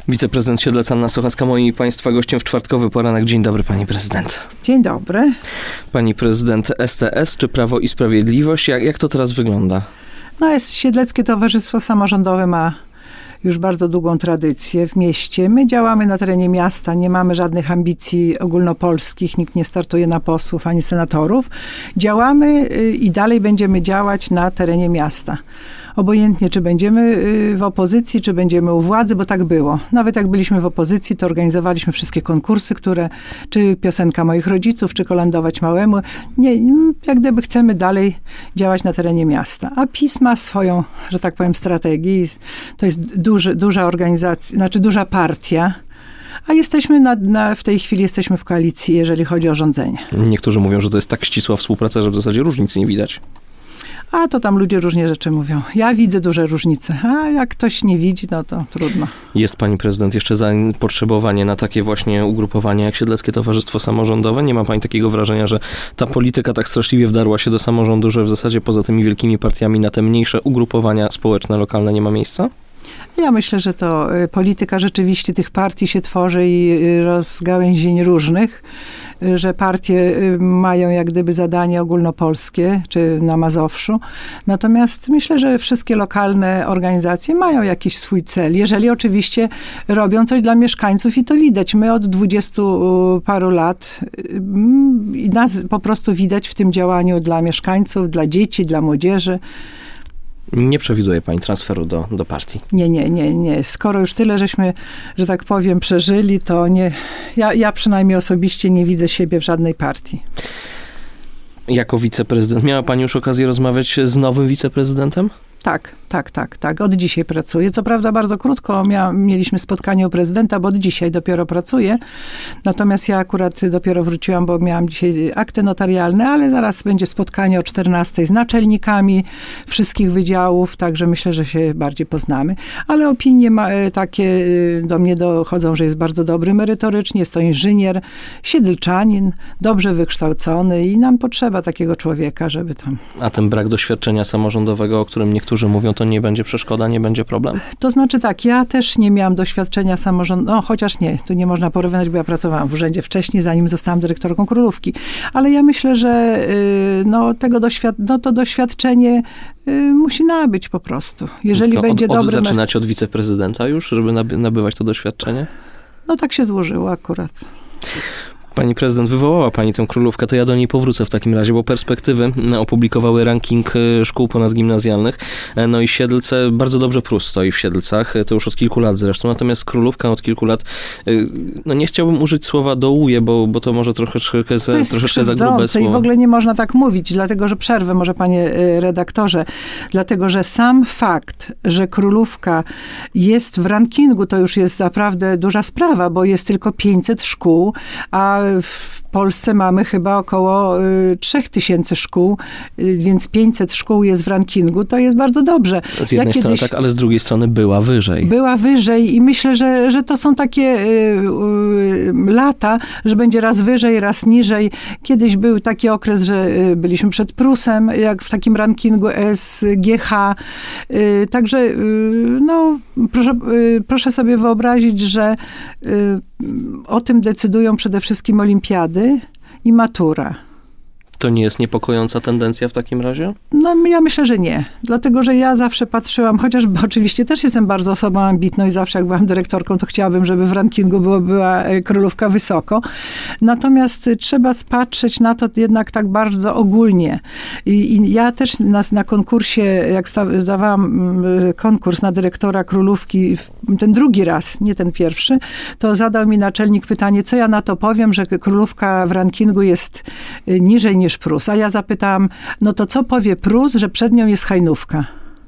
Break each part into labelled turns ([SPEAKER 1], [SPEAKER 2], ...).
[SPEAKER 1] Wiceprezydent Siedlec Anna Sochacka, moim i Państwa gościem w czwartkowy poranek. Dzień dobry, pani prezydent.
[SPEAKER 2] Dzień dobry.
[SPEAKER 1] Pani prezydent, STS czy Prawo i Sprawiedliwość? Jak to teraz wygląda?
[SPEAKER 2] Siedleckie Towarzystwo Samorządowe ma już bardzo długą tradycję w mieście. My działamy na terenie miasta, nie mamy żadnych ambicji ogólnopolskich, nikt nie startuje na posłów ani senatorów. Działamy i dalej będziemy działać na terenie miasta. Obojętnie, czy będziemy w opozycji, czy będziemy u władzy, bo tak było. Nawet jak byliśmy w opozycji, to organizowaliśmy wszystkie konkursy, czy piosenka moich rodziców, czy kolędować małemu. Nie, jak gdyby chcemy dalej działać na terenie miasta. A PiS ma swoją, że tak powiem, strategię. To jest duża organizacja, znaczy duża partia. A jesteśmy w tej chwili jesteśmy w koalicji, jeżeli chodzi o rządzenie.
[SPEAKER 1] Niektórzy mówią, że to jest tak ścisła współpraca, że w zasadzie różnic nie widać.
[SPEAKER 2] A to tam ludzie różnie rzeczy mówią. Ja widzę duże różnice, a jak ktoś nie widzi, no to trudno.
[SPEAKER 1] Jest pani prezydent jeszcze zapotrzebowanie na takie właśnie ugrupowania jak Siedleckie Towarzystwo Samorządowe? Nie ma pani takiego wrażenia, że ta polityka tak straszliwie wdarła się do samorządu, że w zasadzie poza tymi wielkimi partiami na te mniejsze ugrupowania społeczne, lokalne nie ma miejsca?
[SPEAKER 2] Ja myślę, że to polityka rzeczywiście tych partii się tworzy i rozgałęzień różnych, że partie mają jak gdyby zadanie ogólnopolskie, czy na Mazowszu. Natomiast myślę, że wszystkie lokalne organizacje mają jakiś swój cel. Jeżeli oczywiście robią coś dla mieszkańców i to widać. My od 20 paru lat nas po prostu widać w tym działaniu dla mieszkańców, dla dzieci, dla młodzieży.
[SPEAKER 1] Nie przewiduje pani transferu do partii?
[SPEAKER 2] Nie. Skoro już tyle żeśmy, że tak powiem, przeżyli, to nie. Ja przynajmniej osobiście nie widzę siebie w żadnej partii.
[SPEAKER 1] Jako wiceprezydent, miała pani już okazję rozmawiać z nowym wiceprezydentem? Tak. Od dzisiaj pracuję. Co prawda bardzo krótko mieliśmy spotkanie u prezydenta, bo od dzisiaj dopiero pracuję. Natomiast ja akurat dopiero wróciłam, bo miałam dzisiaj akty notarialne, ale zaraz będzie spotkanie o 14:00 z naczelnikami wszystkich wydziałów, także myślę, że się bardziej poznamy. Ale opinie takie do mnie dochodzą, że jest bardzo dobry merytorycznie, jest to inżynier, siedlczanin, dobrze wykształcony i nam potrzeba takiego człowieka, żeby tam... A ten brak doświadczenia samorządowego, o którym niektórzy mówią, to nie będzie przeszkoda, nie będzie problem?
[SPEAKER 2] To znaczy tak, ja też nie miałam doświadczenia samorządowego, chociaż nie, tu nie można porównywać, bo ja pracowałam w urzędzie wcześniej, zanim zostałam dyrektorką Królówki. Ale ja myślę, że to doświadczenie musi nabyć po prostu. Jeżeli będzie dobre...
[SPEAKER 1] Zaczynać od wiceprezydenta już, żeby nabywać to doświadczenie?
[SPEAKER 2] No tak się złożyło akurat.
[SPEAKER 1] Pani prezydent, wywołała pani tę Królówkę, to ja do niej powrócę w takim razie, bo Perspektywy opublikowały ranking szkół ponadgimnazjalnych. No i Siedlce, bardzo dobrze Prus stoi w Siedlcach, to już od kilku lat zresztą, natomiast Królówka od kilku lat, no nie chciałbym użyć słowa dołuje, bo to może troszeczkę za grube słowo.
[SPEAKER 2] I w ogóle nie można tak mówić, dlatego że przerwę może panie redaktorze, dlatego że sam fakt, że Królówka jest w rankingu, to już jest naprawdę duża sprawa, bo jest tylko 500 szkół, a w Polsce mamy chyba około 3000 szkół, więc 500 szkół jest w rankingu, to jest bardzo dobrze.
[SPEAKER 1] Z jednej strony tak, ale z drugiej strony była wyżej.
[SPEAKER 2] Była wyżej i myślę, że to są takie lata, że będzie raz wyżej, raz niżej. Kiedyś był taki okres, że byliśmy przed Prusem, jak w takim rankingu SGH. Także no, proszę sobie wyobrazić, że o tym decydują przede wszystkim olimpiady i matura.
[SPEAKER 1] To nie jest niepokojąca tendencja w takim razie?
[SPEAKER 2] No ja myślę, że nie. Dlatego, że ja zawsze patrzyłam, chociaż oczywiście też jestem bardzo osobą ambitną i zawsze jak byłam dyrektorką, to chciałabym, żeby w rankingu była Królówka wysoko. Natomiast trzeba patrzeć na to jednak tak bardzo ogólnie. I ja też na konkursie, jak zdawałam konkurs na dyrektora Królówki, ten drugi raz, nie ten pierwszy, to zadał mi naczelnik pytanie, co ja na to powiem, że Królówka w rankingu jest niżej niż Prus. A ja zapytałam, no to co powie Prus, że przed nią jest Hajnówka?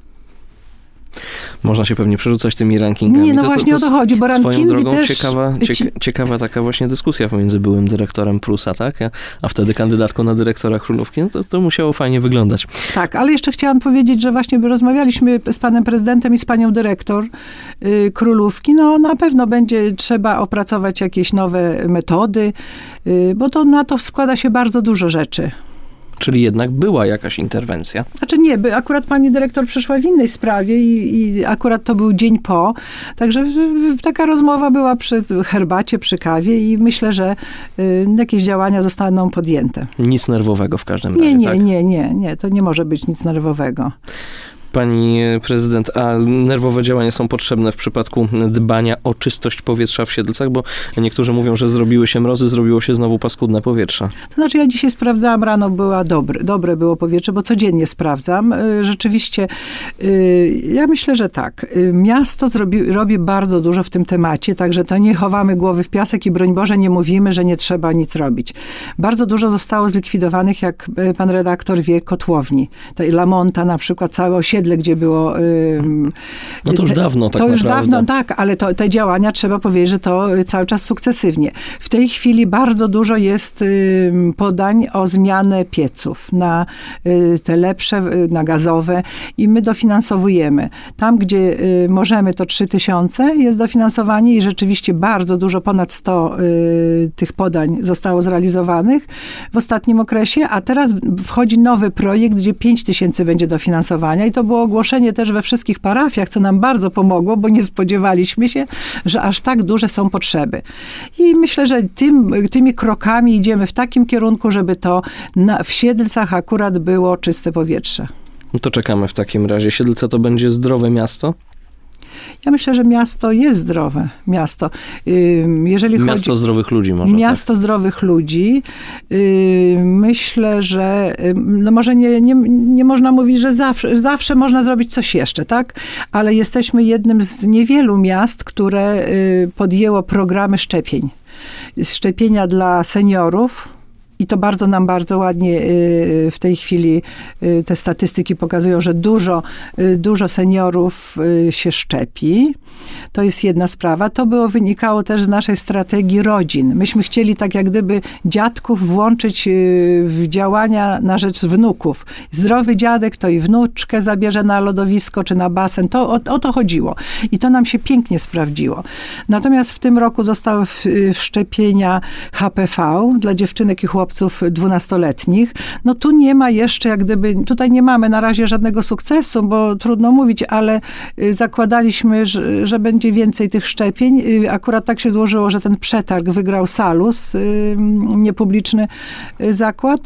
[SPEAKER 1] Można się pewnie przerzucać tymi rankingami.
[SPEAKER 2] Nie, no właśnie o to chodzi, bo rankingi
[SPEAKER 1] swoją drogą
[SPEAKER 2] też...
[SPEAKER 1] ciekawa taka właśnie dyskusja pomiędzy byłym dyrektorem Prusa, tak? A wtedy kandydatką na dyrektora Królówki. No to musiało fajnie wyglądać.
[SPEAKER 2] Tak, ale jeszcze chciałam powiedzieć, że właśnie rozmawialiśmy z panem prezydentem i z panią dyrektor Królówki. No na pewno będzie trzeba opracować jakieś nowe metody, bo to na to składa się bardzo dużo rzeczy.
[SPEAKER 1] Czyli jednak była jakaś interwencja.
[SPEAKER 2] Znaczy nie, akurat pani dyrektor przyszła w innej sprawie i akurat to był dzień po. Także taka rozmowa była przy herbacie, przy kawie i myślę, że jakieś działania zostaną podjęte.
[SPEAKER 1] Nic nerwowego w każdym razie,
[SPEAKER 2] Nie, to nie może być nic nerwowego.
[SPEAKER 1] Pani prezydent, a nerwowe działania są potrzebne w przypadku dbania o czystość powietrza w Siedlcach? Bo niektórzy mówią, że zrobiły się mrozy, zrobiło się znowu paskudne powietrze.
[SPEAKER 2] To znaczy ja dzisiaj sprawdzałam rano, była dobre było powietrze, bo codziennie sprawdzam. Rzeczywiście, ja myślę, że tak. Miasto robi bardzo dużo w tym temacie, także to nie chowamy głowy w piasek i broń Boże nie mówimy, że nie trzeba nic robić. Bardzo dużo zostało zlikwidowanych, jak pan redaktor wie, kotłowni. Lamonta na przykład, całe osiedle, gdzie było...
[SPEAKER 1] No to już dawno tak
[SPEAKER 2] To już
[SPEAKER 1] naprawdę.
[SPEAKER 2] dawno, tak, ale te działania, trzeba powiedzieć, że to cały czas sukcesywnie. W tej chwili bardzo dużo jest podań o zmianę pieców na te lepsze, na gazowe i my dofinansowujemy. Tam, gdzie możemy, to 3000 jest dofinansowanie i rzeczywiście bardzo dużo, ponad 100 tych podań zostało zrealizowanych w ostatnim okresie, a teraz wchodzi nowy projekt, gdzie 5000 będzie dofinansowania i to było ogłoszenie też we wszystkich parafiach, co nam bardzo pomogło, bo nie spodziewaliśmy się, że aż tak duże są potrzeby. I myślę, że tymi krokami idziemy w takim kierunku, żeby to w Siedlcach akurat było czyste powietrze.
[SPEAKER 1] No to czekamy w takim razie. Siedlce to będzie zdrowe miasto?
[SPEAKER 2] Ja myślę, że miasto jest zdrowe. Miasto
[SPEAKER 1] zdrowych ludzi może.
[SPEAKER 2] Miasto zdrowych ludzi. Myślę, że może nie można mówić, że zawsze można zrobić coś jeszcze, tak? Ale jesteśmy jednym z niewielu miast, które podjęło programy szczepień. Szczepienia dla seniorów. I to bardzo ładnie w tej chwili te statystyki pokazują, że dużo seniorów się szczepi. To jest jedna sprawa. To wynikało też z naszej strategii rodzin. Myśmy chcieli tak jak gdyby dziadków włączyć w działania na rzecz wnuków. Zdrowy dziadek to i wnuczkę zabierze na lodowisko czy na basen. O to chodziło. I to nam się pięknie sprawdziło. Natomiast w tym roku zostały szczepienia HPV dla dziewczynek i chłopców 12-letnich. No tu nie ma jeszcze, jak gdyby, tutaj nie mamy na razie żadnego sukcesu, bo trudno mówić, ale zakładaliśmy, że będzie więcej tych szczepień. Akurat tak się złożyło, że ten przetarg wygrał Salus, niepubliczny zakład.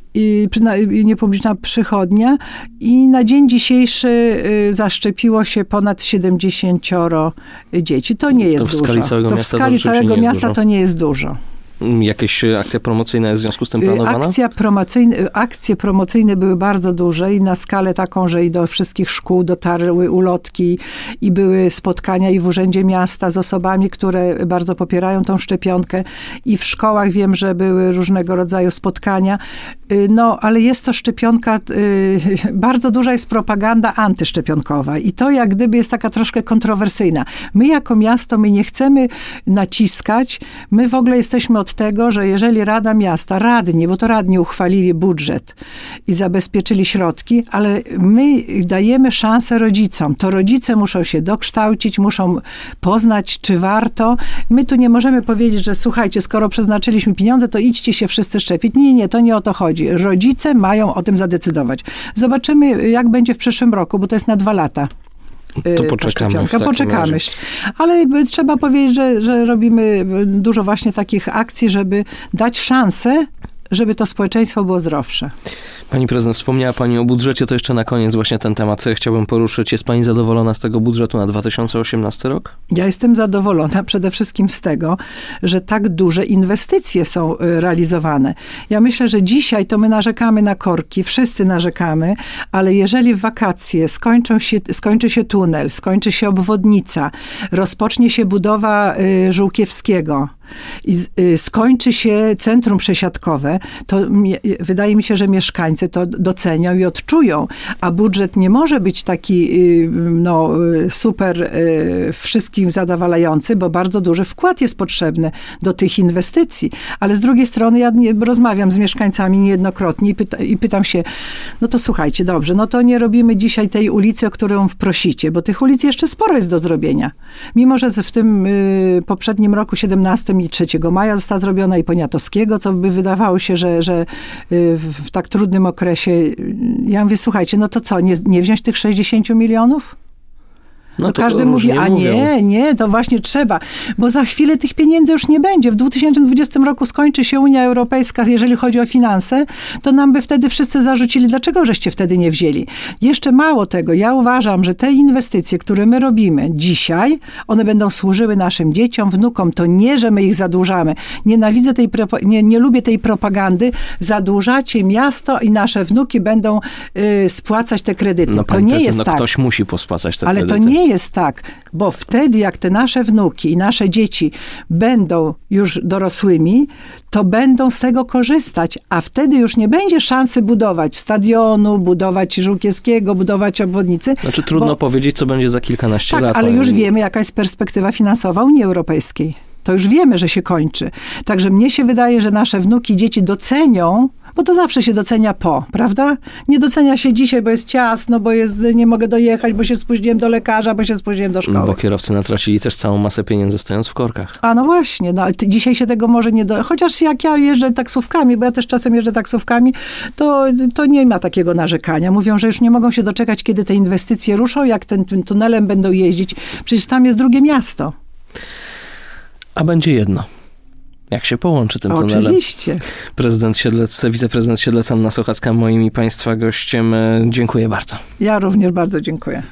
[SPEAKER 2] Niepubliczna przychodnia i na dzień dzisiejszy zaszczepiło się ponad 70 dzieci. To nie jest dużo. W skali całego miasta to nie jest dużo.
[SPEAKER 1] Jakaś akcja promocyjna jest w związku z tym planowana?
[SPEAKER 2] Akcje promocyjne były bardzo duże i na skalę taką, że i do wszystkich szkół dotarły ulotki i były spotkania i w Urzędzie Miasta z osobami, które bardzo popierają tą szczepionkę i w szkołach wiem, że były różnego rodzaju spotkania. No, ale jest to szczepionka, bardzo duża jest propaganda antyszczepionkowa i to jak gdyby jest taka troszkę kontrowersyjna. My jako miasto, my nie chcemy naciskać, my w ogóle jesteśmy od tego, że jeżeli Rada Miasta, radni, bo to radni uchwalili budżet i zabezpieczyli środki, ale my dajemy szansę rodzicom. To rodzice muszą się dokształcić, muszą poznać, czy warto. My tu nie możemy powiedzieć, że słuchajcie, skoro przeznaczyliśmy pieniądze, to idźcie się wszyscy szczepić. Nie, to nie o to chodzi. Rodzice mają o tym zadecydować. Zobaczymy, jak będzie w przyszłym roku, bo to jest na 2 lata.
[SPEAKER 1] To poczekamy.
[SPEAKER 2] Poczekamy. Ale trzeba powiedzieć, że robimy dużo właśnie takich akcji, żeby dać szansę, żeby to społeczeństwo było zdrowsze.
[SPEAKER 1] Pani prezydent, wspomniała pani o budżecie, to jeszcze na koniec właśnie ten temat chciałbym poruszyć. Jest pani zadowolona z tego budżetu na 2018 rok?
[SPEAKER 2] Ja jestem zadowolona przede wszystkim z tego, że tak duże inwestycje są realizowane. Ja myślę, że dzisiaj to my narzekamy na korki, wszyscy narzekamy, ale jeżeli w wakacje skończy się tunel, skończy się obwodnica, rozpocznie się budowa Żółkiewskiego, i skończy się centrum przesiadkowe, to wydaje mi się, że mieszkańcy to docenią i odczują, a budżet nie może być taki super wszystkim zadowalający, bo bardzo duży wkład jest potrzebny do tych inwestycji. Ale z drugiej strony ja rozmawiam z mieszkańcami niejednokrotnie i pytam się, no to słuchajcie, dobrze, no to nie robimy dzisiaj tej ulicy, o którą prosicie, bo tych ulic jeszcze sporo jest do zrobienia. Mimo, że w tym poprzednim roku 17 czasem i 3 maja została zrobiona, i Poniatowskiego, co by wydawało się, że w tak trudnym okresie. Ja mówię, słuchajcie, no to co, nie wziąć tych 60 milionów? No każdy mówi, a nie, to właśnie trzeba, bo za chwilę tych pieniędzy już nie będzie. W 2020 roku skończy się Unia Europejska, jeżeli chodzi o finanse, to nam by wtedy wszyscy zarzucili, dlaczego żeście wtedy nie wzięli. Jeszcze mało tego, ja uważam, że te inwestycje, które my robimy dzisiaj, one będą służyły naszym dzieciom, wnukom. To nie, że my ich zadłużamy. Nienawidzę nie lubię tej propagandy. Zadłużacie miasto i nasze wnuki będą spłacać te kredyty.
[SPEAKER 1] No,
[SPEAKER 2] to nie jest tak.
[SPEAKER 1] Ktoś musi pospłacać te kredyty.
[SPEAKER 2] Ale to nie jest tak, bo wtedy jak te nasze wnuki i nasze dzieci będą już dorosłymi, to będą z tego korzystać, a wtedy już nie będzie szansy budować stadionu, budować Żółkiewskiego, budować obwodnicy.
[SPEAKER 1] Znaczy trudno powiedzieć, co będzie za kilkanaście lat.
[SPEAKER 2] Ale już wiemy, jaka jest perspektywa finansowa Unii Europejskiej. To już wiemy, że się kończy. Także mnie się wydaje, że nasze wnuki, dzieci docenią, bo to zawsze się docenia prawda? Nie docenia się dzisiaj, bo jest ciasno, bo nie mogę dojechać, bo się spóźniłem do lekarza, bo się spóźniłem do szkoły.
[SPEAKER 1] Bo kierowcy natracili też całą masę pieniędzy stojąc w korkach.
[SPEAKER 2] A no właśnie, dzisiaj się tego może nie chociaż jak ja jeżdżę taksówkami, bo ja też czasem jeżdżę taksówkami, to nie ma takiego narzekania. Mówią, że już nie mogą się doczekać, kiedy te inwestycje ruszą, jak tym tunelem będą jeździć. Przecież tam jest drugie miasto.
[SPEAKER 1] A będzie jedno. Jak się połączy tym tunelem.
[SPEAKER 2] Oczywiście.
[SPEAKER 1] Wiceprezydent Siedlec Anna Sochacka, moim i państwa gościem. Dziękuję bardzo.
[SPEAKER 2] Ja również bardzo dziękuję.